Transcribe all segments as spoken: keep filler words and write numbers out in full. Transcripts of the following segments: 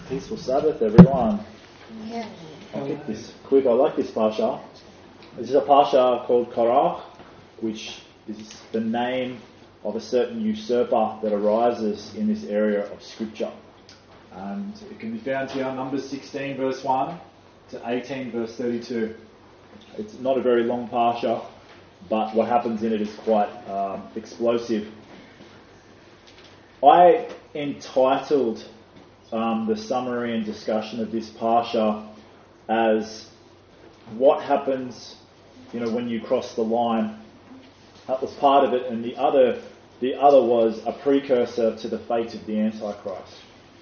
Peaceful Sabbath, everyone. Yeah. I'll get this quick. I like this parsha. This is a parsha called Korach, which is the name of a certain usurper that arises in this area of Scripture. And it can be found here, Numbers sixteen, verse one to eighteen, verse thirty-two. It's not a very long parsha, but what happens in it is quite um, explosive. I entitled um, the summary and discussion of this parsha as what happens, you know, when you cross the line. That was part of it, and the other, the other was a precursor to the fate of the Antichrist.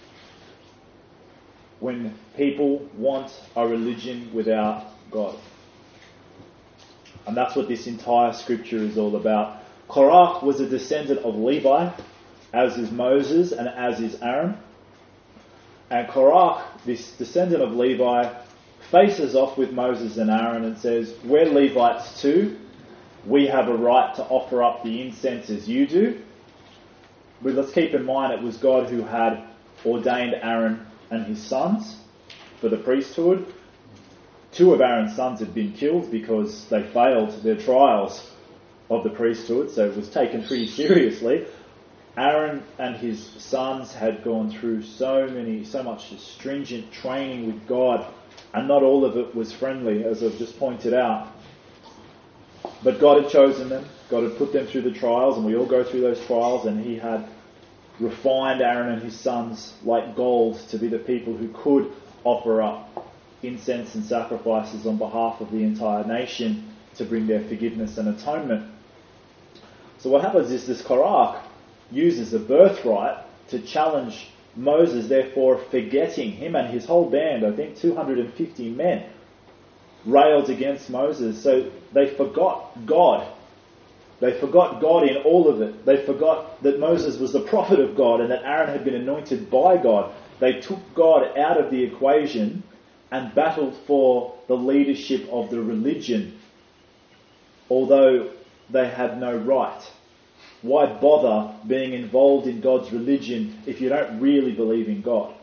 When people want a religion without God. And that's what this entire scripture is all about. Korach was a descendant of Levi, as is Moses and as is Aaron. And Korach, this descendant of Levi, faces off with Moses and Aaron and says, we're Levites too. We have a right to offer up the incense as you do. But let's keep in mind it was God who had ordained Aaron and his sons for the priesthood. Two of Aaron's sons had been killed because they failed their trials of the priesthood, so it was taken pretty seriously. Aaron and his sons had gone through so many, so much stringent training with God, and not all of it was friendly, as I've just pointed out. But God had chosen them, God had put them through the trials, and we all go through those trials, and he had refined Aaron and his sons like gold to be the people who could offer up incense and sacrifices on behalf of the entire nation to bring their forgiveness and atonement. So what happens is this Korach uses a birthright to challenge Moses, therefore forgetting him and his whole band, I think two hundred fifty men, railed against Moses. So they forgot God. They forgot God in all of it. They forgot that Moses was the prophet of God and that Aaron had been anointed by God. They took God out of the equation and battled for the leadership of the religion, although they had no right. Why bother being involved in God's religion if you don't really believe in God?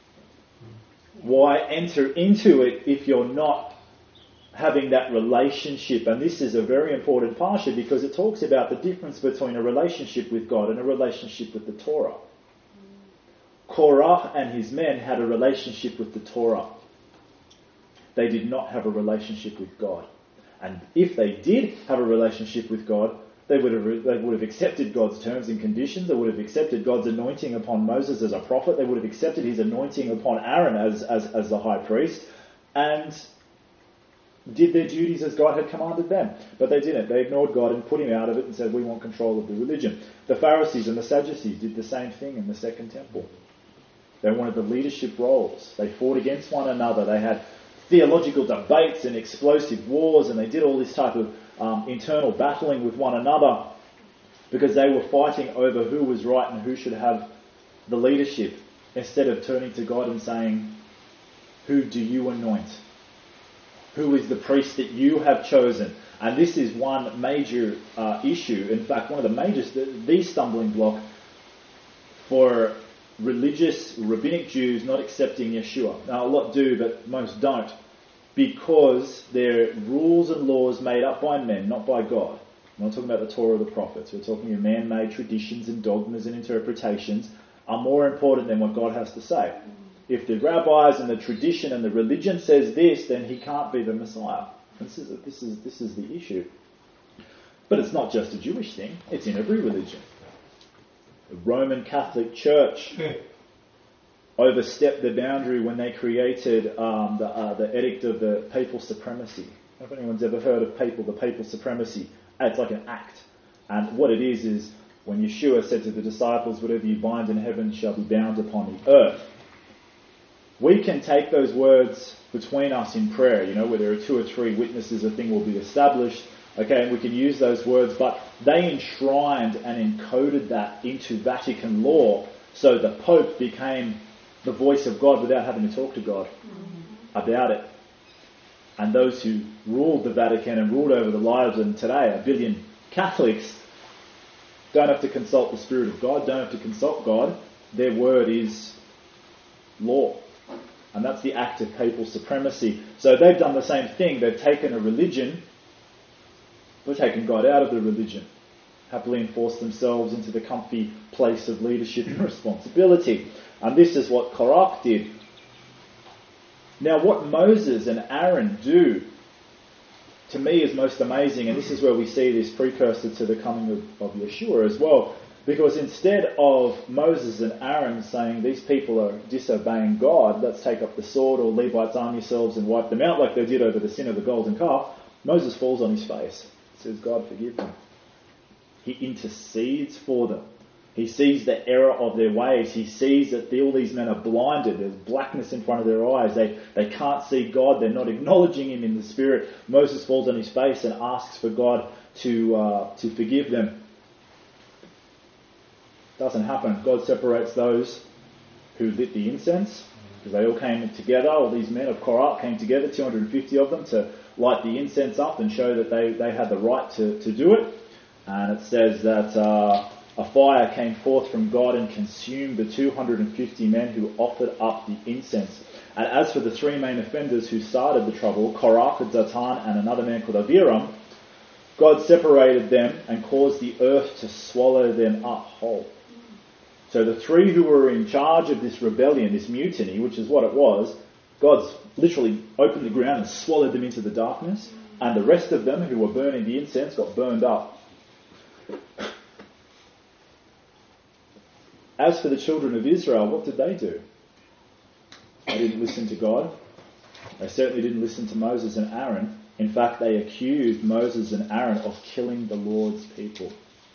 Why enter into it if you're not having that relationship? And this is a very important parsha because it talks about the difference between a relationship with God and a relationship with the Torah. Korach and his men had a relationship with the Torah. They did not have a relationship with God. And if they did have a relationship with God, They would have they would have accepted God's terms and conditions. They would have accepted God's anointing upon Moses as a prophet. They would have accepted his anointing upon Aaron as, as, as the high priest, and did their duties as God had commanded them. But they didn't. They ignored God and put him out of it and said, we want control of the religion. The Pharisees and the Sadducees did the same thing in the Second Temple. They wanted the leadership roles. They fought against one another. They had theological debates and explosive wars, and they did all this type of Um, internal battling with one another because they were fighting over who was right and who should have the leadership, instead of turning to God and saying, who do you anoint? Who is the priest that you have chosen? And this is one major uh, issue. In fact, one of the major, the, the stumbling block for religious, rabbinic Jews not accepting Yeshua. Now, a lot do, but most don't. Because they're rules and laws made up by men, not by God. We're not talking about the Torah or the prophets. We're talking about man-made traditions and dogmas and interpretations are more important than what God has to say. If the rabbis and the tradition and the religion says this, then he can't be the Messiah. This is this is this is the issue. But it's not just a Jewish thing. It's in every religion. The Roman Catholic Church overstepped the boundary when they created um, the, uh, the edict of the papal supremacy. I don't know if anyone's ever heard of papal, the papal supremacy. It's like an act. And what it is, is when Yeshua said to the disciples, whatever you bind in heaven shall be bound upon the earth. We can take those words between us in prayer, you know, where there are two or three witnesses, a thing will be established. Okay, and we can use those words, but they enshrined and encoded that into Vatican law, so the Pope became the voice of God without having to talk to God mm-hmm. about it. And those who ruled the Vatican and ruled over the lives of today, a billion Catholics, don't have to consult the Spirit of God, don't have to consult God. Their word is law And that's the act of papal supremacy. So they've done the same thing. They've taken a religion, but taken God out of the religion. Happily enforced themselves into the comfy place of leadership and responsibility. And this is what Korach did. Now what Moses and Aaron do, to me, is most amazing, and this is where we see this precursor to the coming of, of Yeshua as well. Because instead of Moses and Aaron saying, these people are disobeying God, let's take up the sword, or Levites, arm yourselves and wipe them out like they did over the sin of the golden calf, Moses falls on his face. Says, God, forgive them. He intercedes for them. He sees the error of their ways. He sees that all these men are blinded. There's blackness in front of their eyes. They, they can't see God. They're not acknowledging Him in the Spirit. Moses falls on his face and asks for God to uh, to forgive them. Doesn't happen. God separates those who lit the incense, because they all came together. All these men of Korah came together, two hundred fifty of them, to light the incense up and show that they, they had the right to, to do it. And it says that uh, a fire came forth from God and consumed the two hundred fifty men who offered up the incense. And as for the three main offenders who started the trouble, Korah, Datan, and another man called Abiram, God separated them and caused the earth to swallow them up whole. So the three who were in charge of this rebellion, this mutiny, which is what it was, God's literally opened the ground and swallowed them into the darkness, and the rest of them who were burning the incense got burned up. As for the children of Israel, what did they do? They didn't listen to God. They certainly didn't listen to Moses and Aaron. In fact, they accused Moses and Aaron of killing the Lord's people.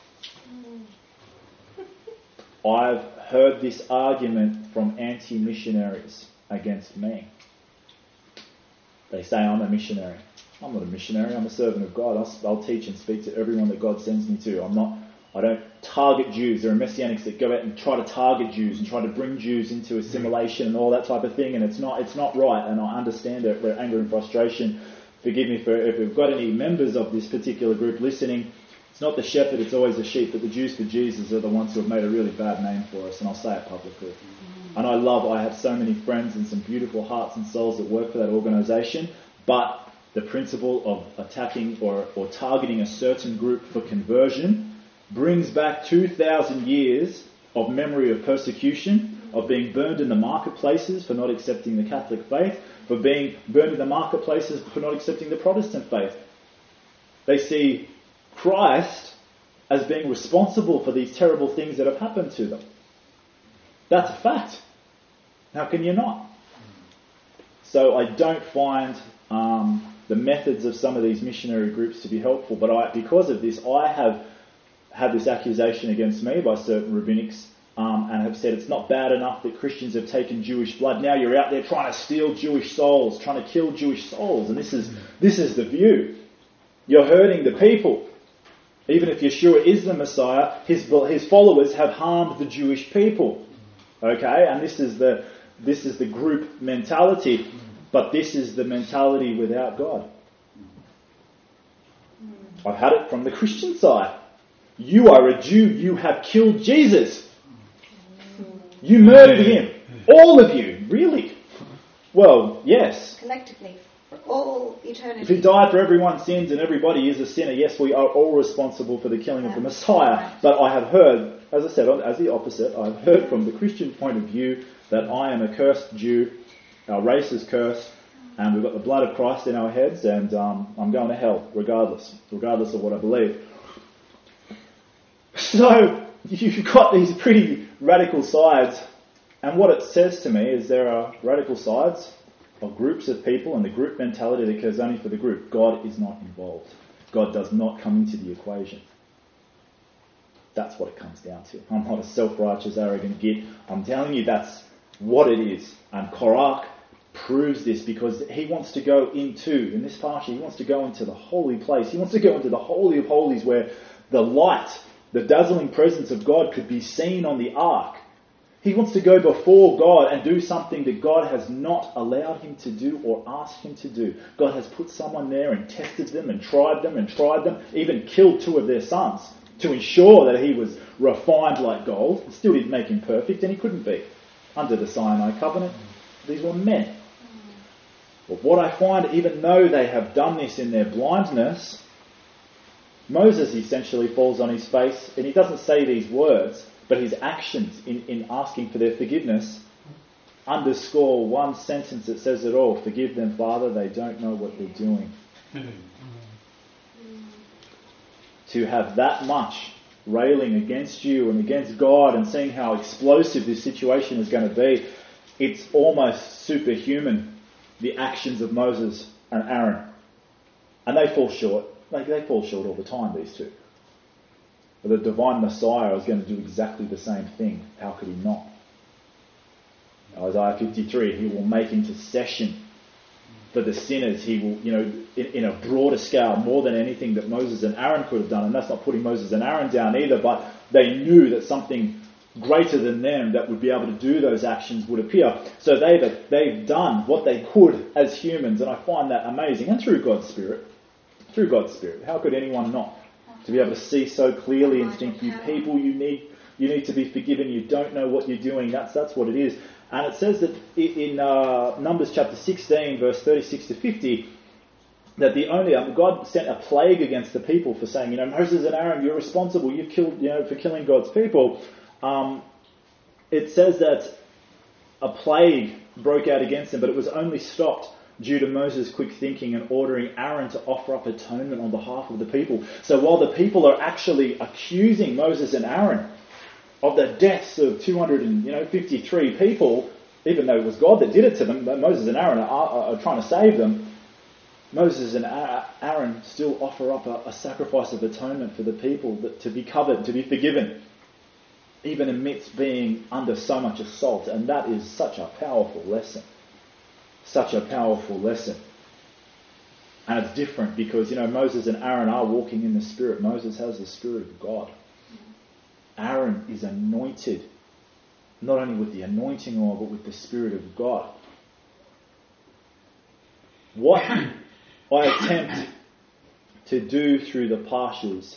I've heard this argument from anti-missionaries against me. They say I'm a missionary. I'm not a missionary. I'm a servant of God. I'll, I'll teach and speak to everyone that God sends me to. I'm not. I don't target Jews. There are Messianics that go out and try to target Jews and try to bring Jews into assimilation and all that type of thing. And it's not. It's not right. And I understand their, their anger and frustration. Forgive me for if we've got any members of this particular group listening. It's not the shepherd, it's always the sheep, but the Jews for Jesus are the ones who have made a really bad name for us, and I'll say it publicly. Mm-hmm. And I love, I have so many friends and some beautiful hearts and souls that work for that organisation, but the principle of attacking or, or targeting a certain group for conversion brings back two thousand years of memory of persecution, of being burned in the marketplaces for not accepting the Catholic faith, for being burned in the marketplaces for not accepting the Protestant faith. They see Christ as being responsible for these terrible things that have happened to them. That's a fact. How can you not? So I don't find um, the methods of some of these missionary groups to be helpful, but I, because of this, I have had this accusation against me by certain rabbinics um, and have said it's not bad enough that Christians have taken Jewish blood. Now you're out there trying to steal Jewish souls, trying to kill Jewish souls, and this is this is the view. You're hurting the people. Even if Yeshua is the Messiah, his his followers have harmed the Jewish people. Okay, and this is the this is the group mentality, but this is the mentality without God. I've had it from the Christian side. You are a Jew. You have killed Jesus. You murdered him. All of you, really? Well, yes. Collectively. For all eternity. If he died for everyone's sins and everybody is a sinner, yes, we are all responsible for the killing yeah. of the Messiah. Right. But I have heard, as I said, as the opposite, I've heard from the Christian point of view that I am a cursed Jew, our race is cursed, and we've got the blood of Christ in our heads, and um, I'm going to hell, regardless, regardless of what I believe. So, you've got these pretty radical sides, and what it says to me is there are radical sides of groups of people, and the group mentality that cares only for the group. God is not involved. God does not come into the equation. That's what it comes down to. I'm not a self-righteous, arrogant git. I'm telling you that's what it is. And Korach proves this because he wants to go into, in this parsha, he wants to go into the holy place. He wants to go into the Holy of Holies where the light, the dazzling presence of God could be seen on the ark. He wants to go before God and do something that God has not allowed him to do or asked him to do. God has put someone there and tested them and tried them and tried them, even killed two of their sons to ensure that he was refined like gold. It still didn't make him perfect, and he couldn't be. Under the Sinai covenant, these were men. But what I find, even though they have done this in their blindness, Moses essentially falls on his face, and he doesn't say these words, but his actions in, in asking for their forgiveness underscore one sentence that says it all. Forgive them, Father, they don't know what they're doing. To have that much railing against you and against God and seeing how explosive this situation is going to be, it's almost superhuman, the actions of Moses and Aaron. And they fall short. Like they fall short all the time, these two. But the divine Messiah is going to do exactly the same thing. How could he not? Isaiah fifty-three, he will make intercession for the sinners. He will, you know, in, in a broader scale, more than anything that Moses and Aaron could have done. And that's not putting Moses and Aaron down either, but they knew that something greater than them that would be able to do those actions would appear. So they've, they've done what they could as humans, and I find that amazing. And through God's Spirit. Through God's Spirit. How could anyone not? To be able to see so clearly and think, you people, you need you need to be forgiven. You don't know what you're doing. That's that's what it is. And it says that in uh, Numbers chapter sixteen, verse thirty-six to fifty, that the only um, God sent a plague against the people for saying, you know, Moses and Aaron, you're responsible. You've killed, you know, for killing God's people. Um, it says that a plague broke out against them, but it was only stopped due to Moses' quick thinking and ordering Aaron to offer up atonement on behalf of the people. So while the people are actually accusing Moses and Aaron of the deaths of two hundred fifty-three people, even though it was God that did it to them, Moses and Aaron are, are, are trying to save them, Moses and Aaron still offer up a, a sacrifice of atonement for the people that, to be covered, to be forgiven, even amidst being under so much assault. And that is such a powerful lesson. Such a powerful lesson. And it's different because, you know, Moses and Aaron are walking in the Spirit. Moses has the Spirit of God. Aaron is anointed, not only with the anointing oil, but with the Spirit of God. What I attempt to do through the Pashas,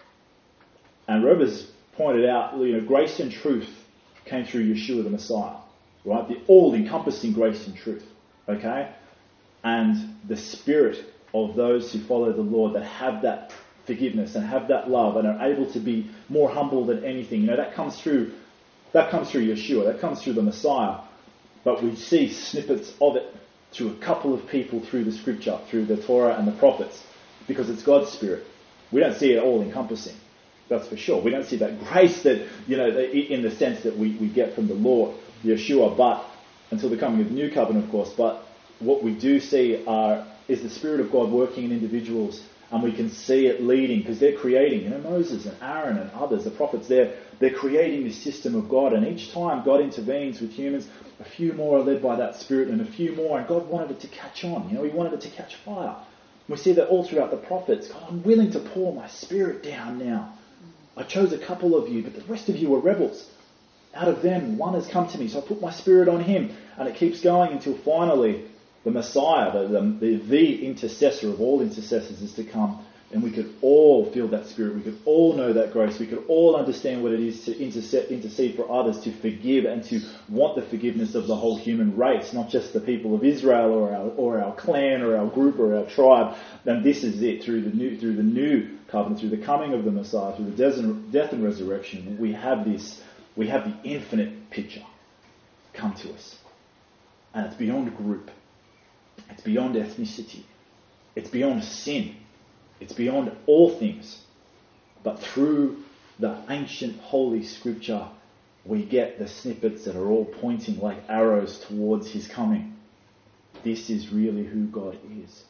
and Rob has pointed out, you know, grace and truth came through Yeshua the Messiah, right? The all-encompassing grace and truth. Okay? And the spirit of those who follow the Lord that have that forgiveness and have that love and are able to be more humble than anything. You know, that comes through that comes through Yeshua, that comes through the Messiah. But we see snippets of it through a couple of people through the scripture, through the Torah and the prophets, because it's God's spirit. We don't see it all encompassing. That's for sure. We don't see that grace that, you know, in the sense that we, we get from the Lord, Yeshua, but until the coming of the new covenant, of course. But what we do see are, is the Spirit of God working in individuals, and we can see it leading, because they're creating, you know, Moses and Aaron and others, the prophets, they're, they're creating this system of God, and each time God intervenes with humans, a few more are led by that Spirit, and a few more, and God wanted it to catch on, you know, He wanted it to catch fire. We see that all throughout the prophets. God, I'm willing to pour my Spirit down now. I chose a couple of you, but the rest of you are rebels. Out of them, one has come to me, so I put my Spirit on him. And it keeps going until finally the Messiah, the, the, the intercessor of all intercessors, is to come. And we could all feel that Spirit. We could all know that grace. We could all understand what it is to intercede, intercede for others, to forgive and to want the forgiveness of the whole human race, not just the people of Israel or our, or our clan or our group or our tribe. And this is it, through the new, through the new covenant, through the coming of the Messiah, through the death and resurrection. We have this, we have the infinite picture come to us. And it's beyond group. It's beyond ethnicity. It's beyond sin. It's beyond all things. But through the ancient holy scripture, we get the snippets that are all pointing like arrows towards his coming. This is really who God is.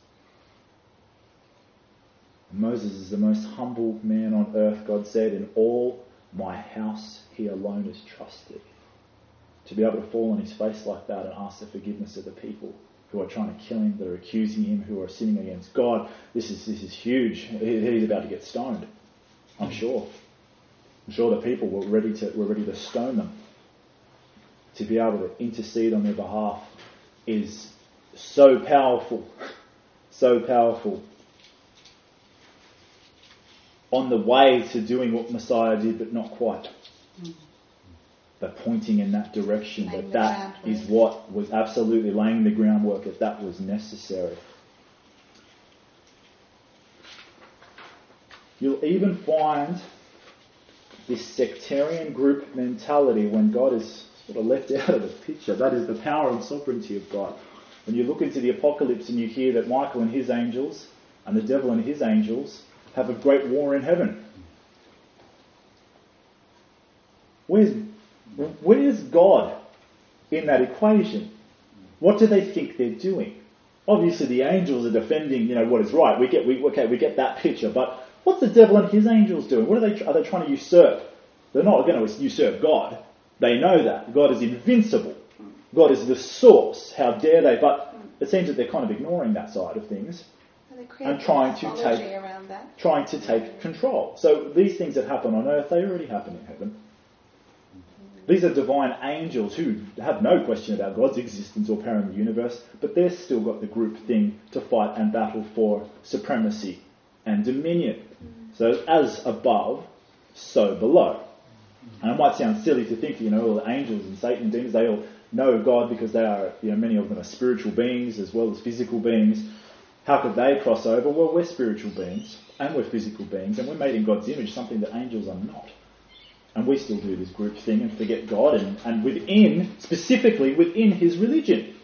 Moses is the most humble man on earth, God said. In all my house, he alone is trusted. To be able to fall on his face like that and ask the forgiveness of the people who are trying to kill him, that are accusing him, who are sinning against God, this is this is huge. He's about to get stoned, I'm sure. I'm sure the people were ready to were ready to stone them. To be able to intercede on their behalf is so powerful, so powerful. On the way to doing what Messiah did, but not quite. They're pointing in that direction, Laying that the that groundwork. is what was absolutely laying the groundwork, that that was necessary. You'll even find this sectarian group mentality when God is sort of left out of the picture. That is the power and sovereignty of God. When you look into the Apocalypse and you hear that Michael and his angels and the devil and his angels have a great war in heaven. Where's, where's God in that equation? What do they think they're doing? Obviously the angels are defending, you know, what is right. We get, we, okay, we get that picture, but what's the devil and his angels doing? What are they? Are they trying to usurp? They're not going to usurp God. They know that. God is invincible. God is the source. How dare they? But it seems that they're kind of ignoring that side of things and trying to take around that. trying to take control. So these things that happen on earth, they already happen in heaven. These are divine angels who have no question about God's existence or power in the universe, but they've still got the group thing to fight and battle for supremacy and dominion. So as above, so below. And it might sound silly to think, you know, all the angels and Satan and demons, they all know God because they are, you know, many of them are spiritual beings as well as physical beings. How could they cross over? Well, we're spiritual beings and we're physical beings and we're made in God's image, something that angels are not. And we still do this group thing and forget God and, and within, specifically within his religion.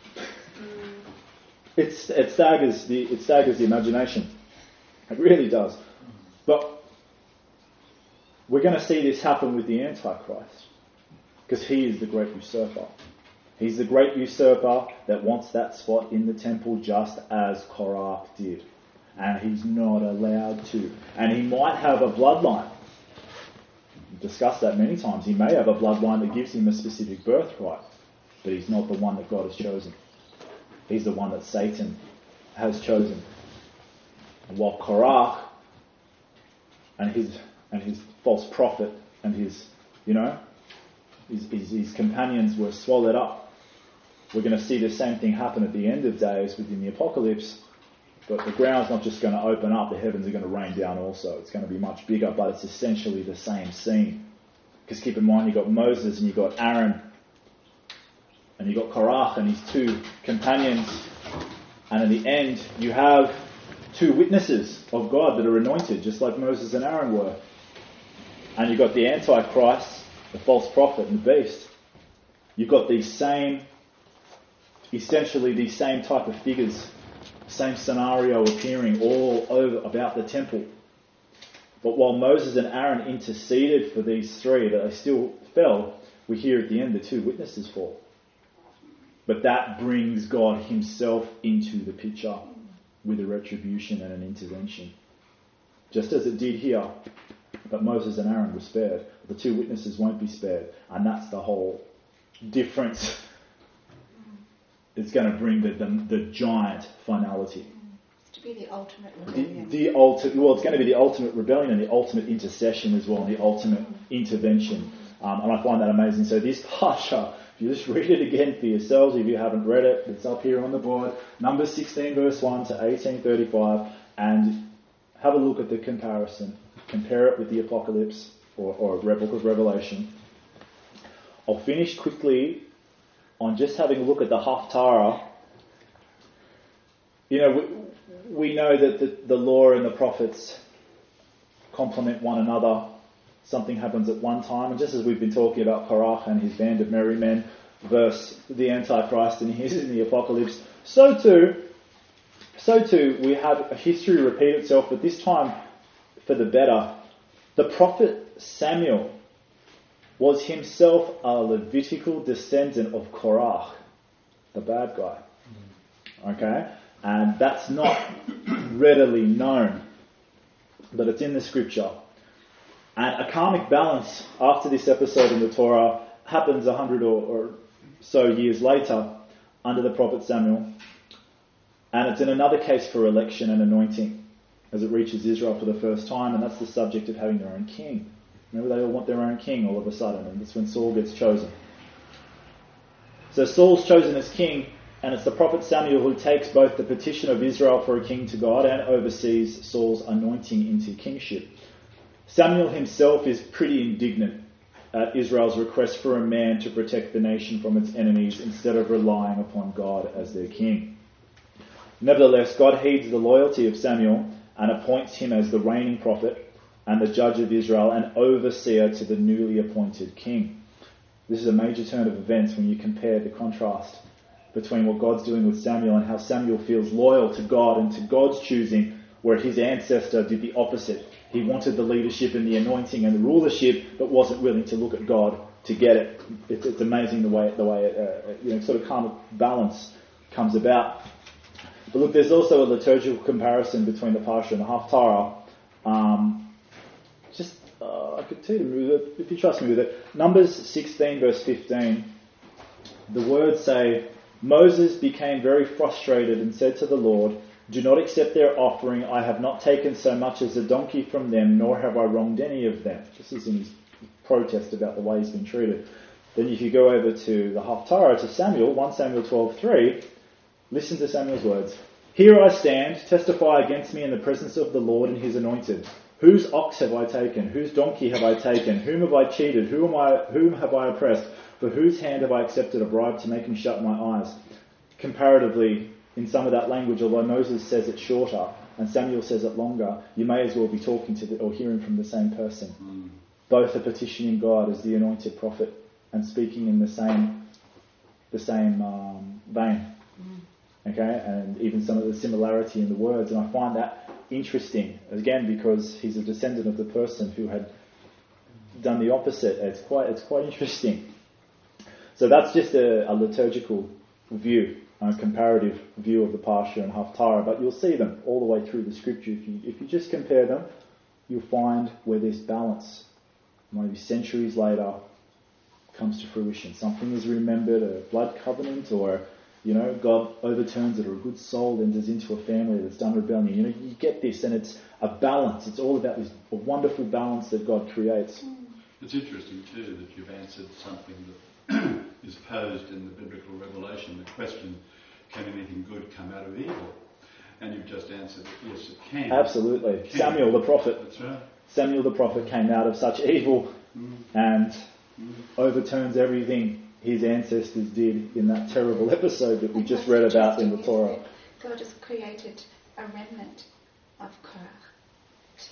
It's, it staggers the, it staggers the imagination. It really does. But we're going to see this happen with the Antichrist because he is the great usurper. He's the great usurper that wants that spot in the temple just as Korach did. And he's not allowed to. And he might have a bloodline. We've discussed that many times. He may have a bloodline that gives him a specific birthright. But he's not the one that God has chosen. He's the one that Satan has chosen. And while Korach and his and his false prophet and his, you know, his, his, his companions were swallowed up. We're going to see the same thing happen at the end of days within the Apocalypse. But the ground's not just going to open up, the heavens are going to rain down also. It's going to be much bigger, but it's essentially the same scene. Because keep in mind, you've got Moses and you've got Aaron and you've got Korach and his two companions. And in the end, you have two witnesses of God that are anointed, just like Moses and Aaron were. And you've got the Antichrist, the false prophet and the beast. You've got these same, essentially these same type of figures, same scenario appearing all over about the temple. But while Moses and Aaron interceded for these three, that they still fell, we hear at the end the two witnesses fall. But that brings God himself into the picture with a retribution and an intervention. Just as it did here, but Moses and Aaron were spared. The two witnesses won't be spared. And that's the whole difference. It's going to bring the, the, the giant finality. It's to be the ultimate rebellion. The, the ulti- well, it's going to be the ultimate rebellion and the ultimate intercession as well, and the ultimate intervention. Um, and I find that amazing. So this parsha, if you just read it again for yourselves, if you haven't read it, it's up here on the board. Numbers sixteen verse one to eighteen thirty-five, and have a look at the comparison. Compare it with the Apocalypse or, or Book of Revelation. I'll finish quickly on just having a look at the Haftarah. You know, we, we know that the, the law and the prophets complement one another. Something happens at one time, and just as we've been talking about Korach and his band of merry men versus the Antichrist and his in the Apocalypse, so too, so too we have a history repeat itself, but this time for the better. The prophet Samuel was himself a Levitical descendant of Korach, the bad guy. Okay? And that's not readily known, but it's in the scripture. And a karmic balance after this episode in the Torah happens a hundred or, or so years later under the prophet Samuel. And it's in another case for election and anointing as it reaches Israel for the first time, and that's the subject of having their own king. Remember, they all want their own king all of a sudden, and that's when Saul gets chosen. So Saul's chosen as king, and it's the prophet Samuel who takes both the petition of Israel for a king to God and oversees Saul's anointing into kingship. Samuel himself is pretty indignant at Israel's request for a man to protect the nation from its enemies instead of relying upon God as their king. Nevertheless, God heeds the loyalty of Samuel and appoints him as the reigning prophet and the judge of Israel and overseer to the newly appointed king. This is a major turn of events when you compare the contrast between what God's doing with Samuel and how Samuel feels loyal to God and to God's choosing, where his ancestor did the opposite. He wanted the leadership and the anointing and the rulership, but wasn't willing to look at God to get it. It's, it's amazing the way the way it, uh, you know, sort of calm balance comes about. But look, there's also a liturgical comparison between the Parsha and the Haftarah. Um, just uh, I could tell you if you trust me with it. Numbers sixteen verse fifteen. The words say, Moses became very frustrated and said to the Lord, "Do not accept their offering. I have not taken so much as a donkey from them, nor have I wronged any of them." This is in his protest about the way he's been treated. Then if you go over to the Haftarah, to Samuel, First Samuel twelve three, listen to Samuel's words. "Here I stand, testify against me in the presence of the Lord and his anointed. Whose ox have I taken? Whose donkey have I taken? Whom have I cheated? Whom, am I, whom have I oppressed? For whose hand have I accepted a bribe to make him shut my eyes?" Comparatively, in some of that language, although Moses says it shorter and Samuel says it longer, you may as well be talking to the, or hearing from the same person. Mm. Both are petitioning God as the anointed prophet and speaking in the same the same um, vein. Mm. Okay, and even some of the similarity in the words, and I find that interesting again because he's a descendant of the person who had done the opposite. It's quite it's quite interesting. So that's just a, a liturgical view, a comparative view of the Parsha and Haftarah, but you'll see them all the way through the scripture. If you, if you just compare them, you'll find where this balance, maybe centuries later, comes to fruition. Something is remembered, a blood covenant, or, you know, God overturns it, or a good soul enters into a family that's done rebellion. You know, you get this, and it's a balance. It's all about this wonderful balance that God creates. It's interesting, too, that you've answered something that is posed in the biblical revelation, the question, can anything good come out of evil? And you've just answered it, yes, it can. Absolutely. It can. Samuel the prophet. That's right. Samuel the prophet came out of such evil mm. and mm. overturns everything his ancestors did in that terrible episode that we just read about in the Torah. God has created a remnant of Korach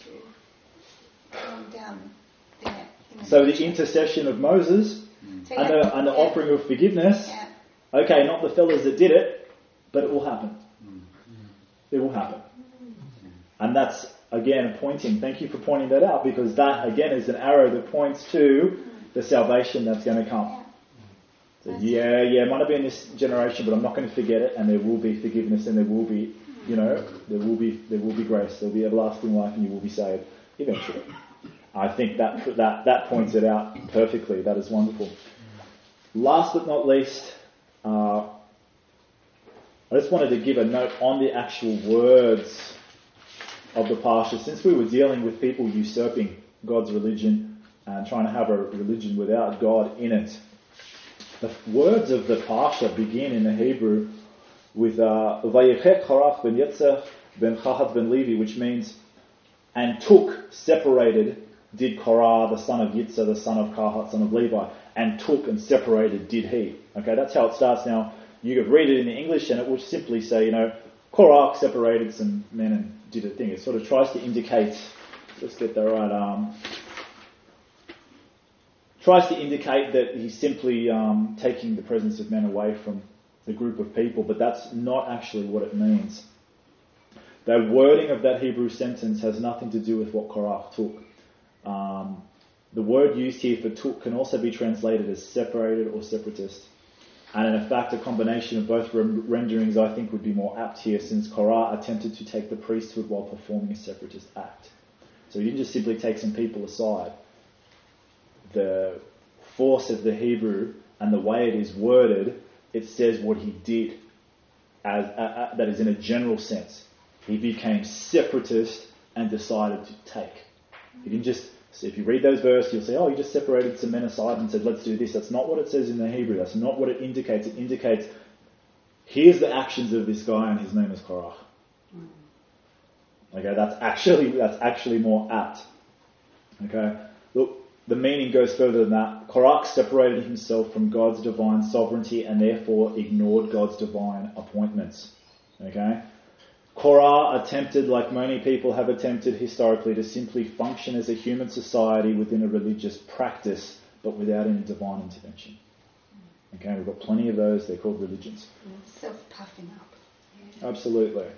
to calm down there. So the intercession of Moses mm. and, the, and the yeah. offering of forgiveness, yeah. okay, not the fellas that did it, but it will happen. Mm. It will happen. Mm. And that's, again, pointing, thank you for pointing that out, because that, again, is an arrow that points to mm. the salvation that's going to come. Yeah. So yeah, yeah, it might not be in this generation, but I'm not going to forget it, and there will be forgiveness, and there will be, you know, there will be there will be grace, there will be everlasting life, and you will be saved eventually. I think that that that points it out perfectly. That is wonderful. Last but not least, uh, I just wanted to give a note on the actual words of the Parsha. Since we were dealing with people usurping God's religion and trying to have a religion without God in it, the words of the Parsha begin in the Hebrew with Vayichet Korach ben Yetzach ben Chahat ben Levi, which means, and took, separated, did Korah, the son of Yitzhak, the son of Kahat, son of Levi, and took and separated did he. Okay, that's how it starts. Now, you could read it in the English and it will simply say, you know, Korah separated some men and did a thing. It sort of tries to indicate, let's get that right, um, tries to indicate that he's simply um, taking the presence of men away from the group of people, but that's not actually what it means. The wording of that Hebrew sentence has nothing to do with what Korah took. Um, the word used here for took can also be translated as separated or separatist. And in fact, a combination of both renderings I think would be more apt here, since Korah attempted to take the priesthood while performing a separatist act. So he didn't just simply take some people aside. The force of the Hebrew and the way it is worded, it says what he did, as uh, uh, that is in a general sense. He became separatist and decided to take. He didn't just, so if you read those verses, you'll say, oh, he just separated some men aside and said, let's do this. That's not what it says in the Hebrew. That's not what it indicates. It indicates, here's the actions of this guy and his name is Korah. Okay, that's actually, that's actually more apt. Okay, look, the meaning goes further than that. Korach separated himself from God's divine sovereignty and therefore ignored God's divine appointments. Okay? Korah attempted, like many people have attempted historically, to simply function as a human society within a religious practice, but without any divine intervention. Okay, we've got plenty of those. They're called religions. Self-puffing up. Yeah. Absolutely.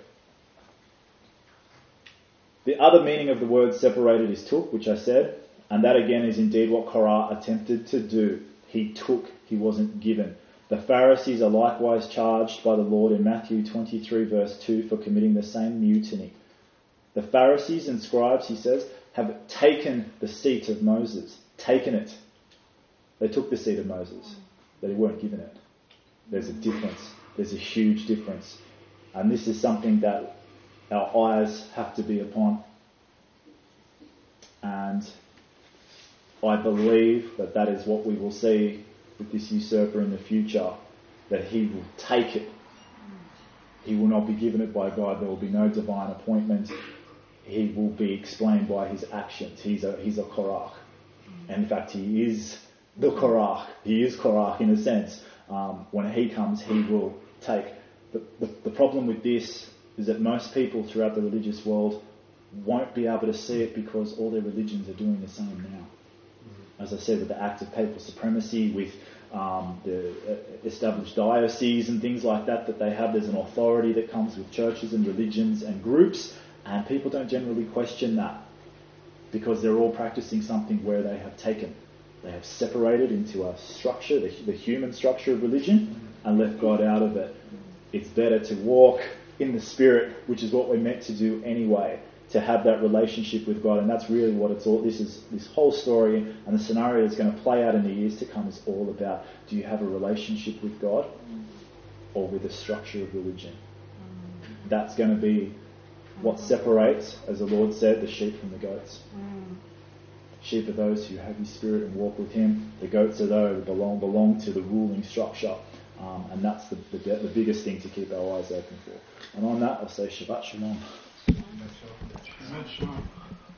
The other meaning of the word separated is took, which I said, and that again is indeed what Korah attempted to do. He took, he wasn't given. The Pharisees are likewise charged by the Lord in Matthew twenty-three verse two for committing the same mutiny. The Pharisees and scribes, he says, have taken the seat of Moses. Taken it. They took the seat of Moses. They weren't given it. There's a difference. There's a huge difference. And this is something that our eyes have to be upon. And I believe that that is what we will see with this usurper in the future, that he will take it. He will not be given it by God. There will be no divine appointment. He will be explained by his actions. He's a he's a Korach. And in fact, he is the Korach. He is Korach in a sense. Um, when he comes, he will take. The, the, the problem with this is that most people throughout the religious world won't be able to see it because all their religions are doing the same now. As I said, with the act of papal supremacy, with um, the established dioceses and things like that that they have, there's an authority that comes with churches and religions and groups, and people don't generally question that because they're all practicing something where they have taken, they have separated into a structure, the, the human structure of religion, and left God out of it. It's better to walk in the Spirit, which is what we're meant to do anyway, to have that relationship with God. And that's really what it's all, this is, this whole story and the scenario that's going to play out in the years to come is all about, do you have a relationship with God or with the structure of religion? That's going to be what separates, as the Lord said, the sheep from the goats. Sheep are those who have His Spirit and walk with Him. The goats are those who belong, belong to the ruling structure. Um, and that's the, the, the biggest thing to keep our eyes open for. And on that, I'll say Shabbat Shalom. Shabbat Shalom.